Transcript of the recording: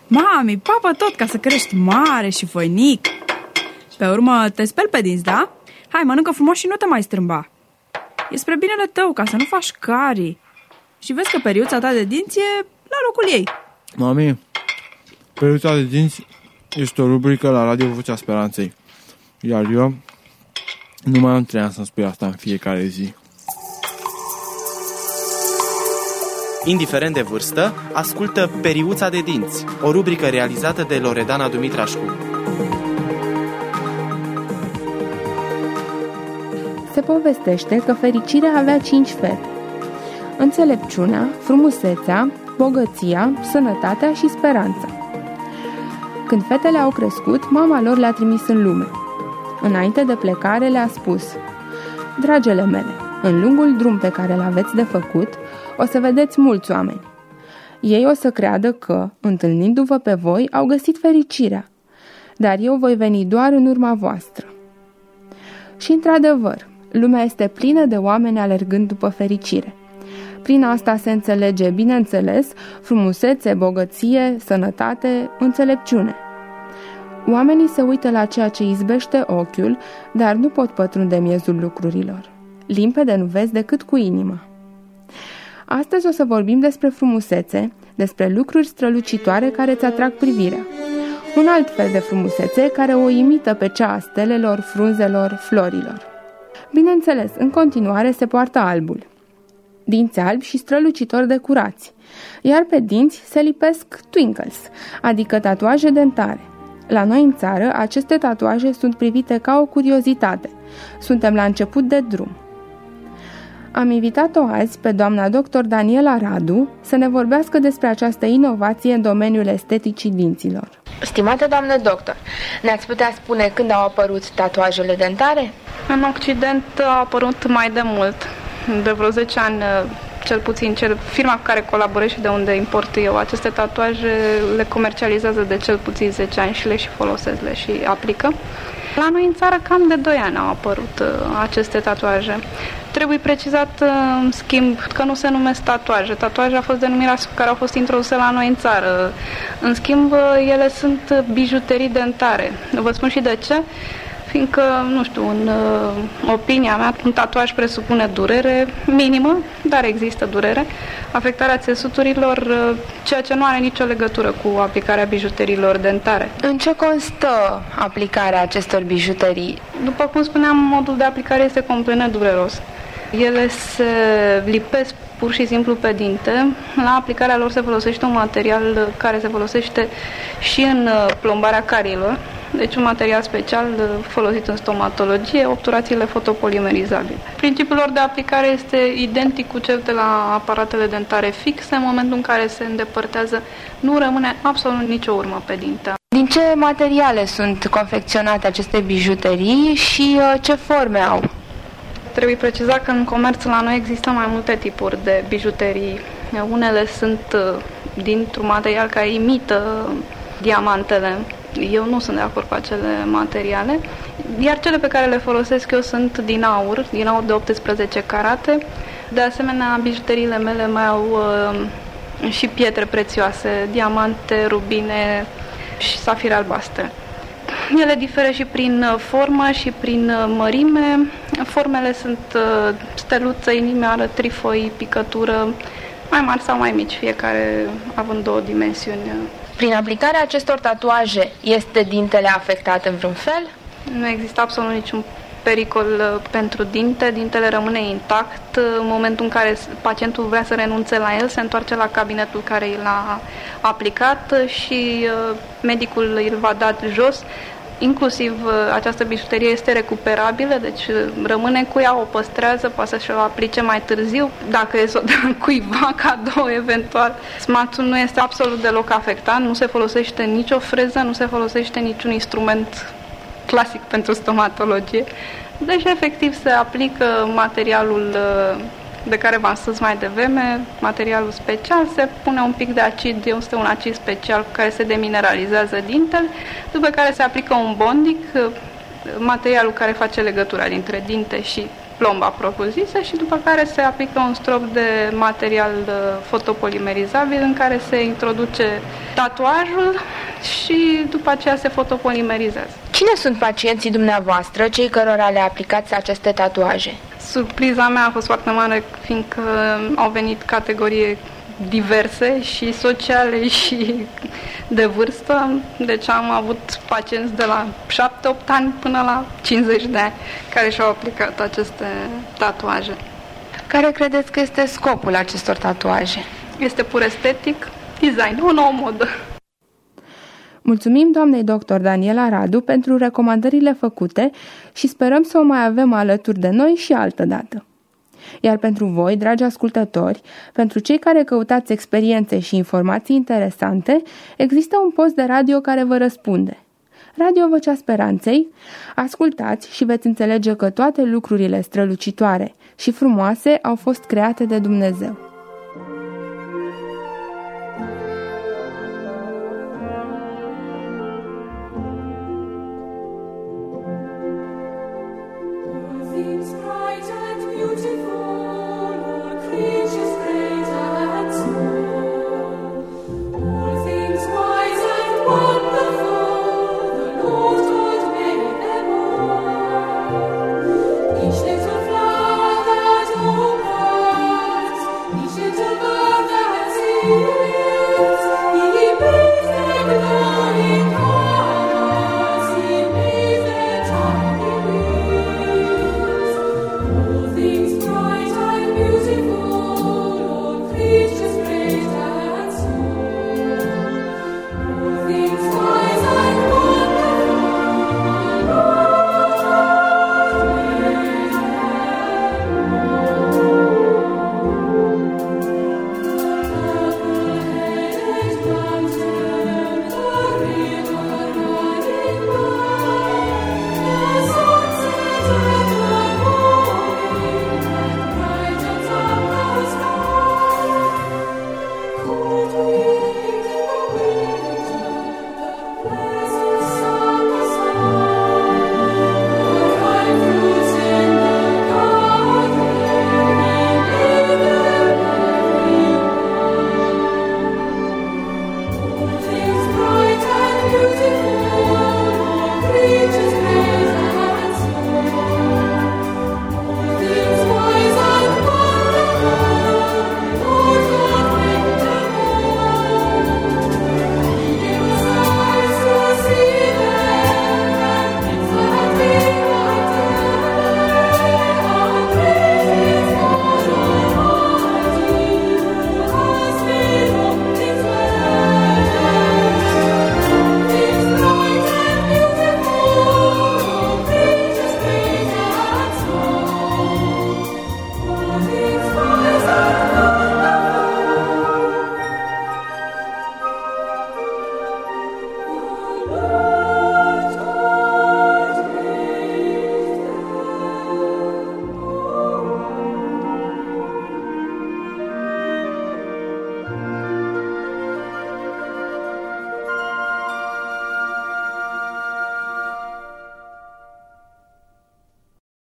Mami, papă tot ca să crești mare și voinic. Pe urmă te speli pe dinți, da? Hai, mănâncă frumos și nu te mai strâmba. E spre binele tău, ca să nu faci carii. Și vezi că periuța ta de dinți e la locul ei. Mami, periuța de dinți este o rubrică la Radio Vocea Speranței. Iar eu nu mai am 3 ani să-mi spui asta în fiecare zi. Indiferent de vârstă, ascultă Periuța de dinți, o rubrică realizată de Loredana Dumitrașcu. Se povestește că fericirea avea 5 fete: înțelepciunea, frumusețea, bogăția, sănătatea și speranța. Când fetele au crescut, mama lor le-a trimis în lume. Înainte de plecare le-a spus: dragele mele, în lungul drum pe care îl aveți de făcut, o să vedeți mulți oameni. Ei o să creadă că, întâlnindu-vă pe voi, au găsit fericirea, dar eu voi veni doar în urma voastră. Și într-adevăr, lumea este plină de oameni alergând după fericire. Prin asta se înțelege, bineînțeles, frumusețe, bogăție, sănătate, înțelepciune. Oamenii se uită la ceea ce izbește ochiul, dar nu pot pătrunde miezul lucrurilor. Limpede nu vezi decât cu inima. Astăzi o să vorbim despre frumusețe, despre lucruri strălucitoare care îți atrag privirea. Un alt fel de frumusețe care o imită pe cea a stelelor, frunzelor, florilor. Bineînțeles, în continuare se poartă albul. Dinți albi și strălucitori decurați, iar pe dinți se lipesc twinkles, adică tatuaje dentare. La noi în țară, aceste tatuaje sunt privite ca o curiozitate. Suntem la început de drum. Am invitat-o azi pe doamna dr. Daniela Radu să ne vorbească despre această inovație în domeniul esteticii dinților. Stimată doamnă doctor, ne-ați putea spune când au apărut tatuajele dentare? În Occident au apărut mai de mult, de vreo 10 ani, cel puțin firma cu care colaborez și de unde import eu aceste tatuaje le comercializează de cel puțin 10 ani și le și folosesc, le și aplică. La noi în țară cam de 2 ani au apărut aceste tatuaje. Trebuie precizat, în schimb, că nu se numesc tatuaje. Tatuaje a fost denumirea care au fost introduse la noi în țară. În schimb, ele sunt bijuterii dentare. Vă spun și de ce. Fiindcă, nu știu, în opinia mea, un tatuaj presupune durere minimă, dar există durere, afectarea țesuturilor, ceea ce nu are nicio legătură cu aplicarea bijuteriilor dentare. În ce constă aplicarea acestor bijuterii? După cum spuneam, modul de aplicare este complet nedureros. Ele se lipesc pur și simplu pe dinte. La aplicarea lor se folosește un material care se folosește și în plombarea cariilor, deci un material special folosit în stomatologie, obturațiile fotopolimerizabile. Principiul lor de aplicare este identic cu cel de la aparatele dentare fixe. În momentul în care se îndepărtează, nu rămâne absolut nicio urmă pe dinte. Din ce materiale sunt confecționate aceste bijuterii și ce forme au? Trebuie precizat că în comerț la noi există mai multe tipuri de bijuterii. Unele sunt dintr-un material care imită diamantele. Eu nu sunt de acord cu acele materiale, iar cele pe care le folosesc eu sunt din aur de 18 carate. De asemenea, bijuteriile mele mai au și pietre prețioase, diamante, rubine și safire albastre. Ele diferă și prin formă și prin mărime. Formele sunt steluță, inimioară, trifoi, picătură, mai mari sau mai mici, fiecare având 2 dimensiuni. Prin aplicarea acestor tatuaje, este dintele afectat în vreun fel? Nu există absolut niciun pericol pentru dinte. Dintele rămâne intact. În momentul în care pacientul vrea să renunțe la el, se întoarce la cabinetul care l-a aplicat și medicul îl va da jos. Inclusiv această bijuterie este recuperabilă, deci rămâne cu ea, o păstrează, poate să-și o aplice mai târziu, dacă e să o dă cuiva cadou eventual. Smațul nu este absolut deloc afectat, nu se folosește nicio freză, nu se folosește niciun instrument clasic pentru stomatologie. Deci, efectiv, se aplică materialul de care v-am spus mai devreme, materialul special, se pune un pic de acid, este un acid special cu care se demineralizează dintele, după care se aplică un bondic, materialul care face legătura dintre dinte și plomba propriu-zisă și după care se aplică un strop de material fotopolimerizabil în care se introduce tatuajul și după aceea se fotopolimerizează. Cine sunt pacienții dumneavoastră, cei cărora le aplicați aceste tatuaje? Surpriza mea a fost foarte mare, fiindcă au venit categorii diverse și sociale și de vârstă. Deci am avut pacienți de la 7-8 ani până la 50 de ani care și-au aplicat aceste tatuaje. Care credeți că este scopul acestor tatuaje? Este pur estetic, design, o nouă modă. Mulțumim doamnei dr. Daniela Radu pentru recomandările făcute și sperăm să o mai avem alături de noi și altădată. Iar pentru voi, dragi ascultători, pentru cei care căutați experiențe și informații interesante, există un post de radio care vă răspunde. Radio Vocea Speranței, ascultați și veți înțelege că toate lucrurile strălucitoare și frumoase au fost create de Dumnezeu.